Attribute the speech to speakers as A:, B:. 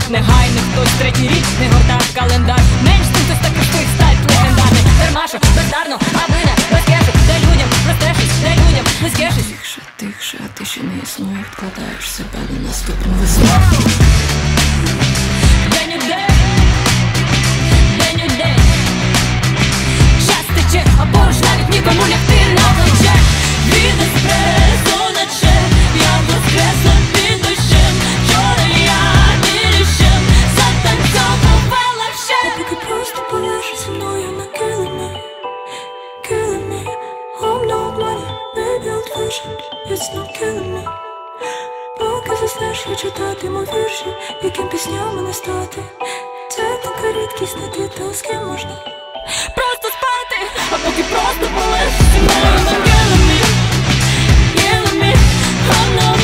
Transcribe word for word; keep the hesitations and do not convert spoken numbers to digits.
A: рік негайний, хтось третій рік не гортав календар. Менш тим, хтось такий стрих стать легендарний. Дармашу, бездарно, аби не без кешу. Дай людям розтешись, дай людям не скешись.
B: Тихше, тихше, а ти ще не існує, вкладаєш себе на наступну весну.
A: День у день, день у день. Час тече, або ж навіть нікому лягти на плече. Від еспресо наче я воскресла під дощем. Вчора я вірішем затанцьовувала ще.
B: А поки просто полежиш зі мною на килимі, килимі. I'm not money, baby, old fashioned, it's not killing me. Поки заснеш, я читатиму вірші, яким піснями не стати. Це така рідкість, не ти, то з ким можна
A: просто спати, а поки просто полежиш зі мною на килимі, килимі. I'm not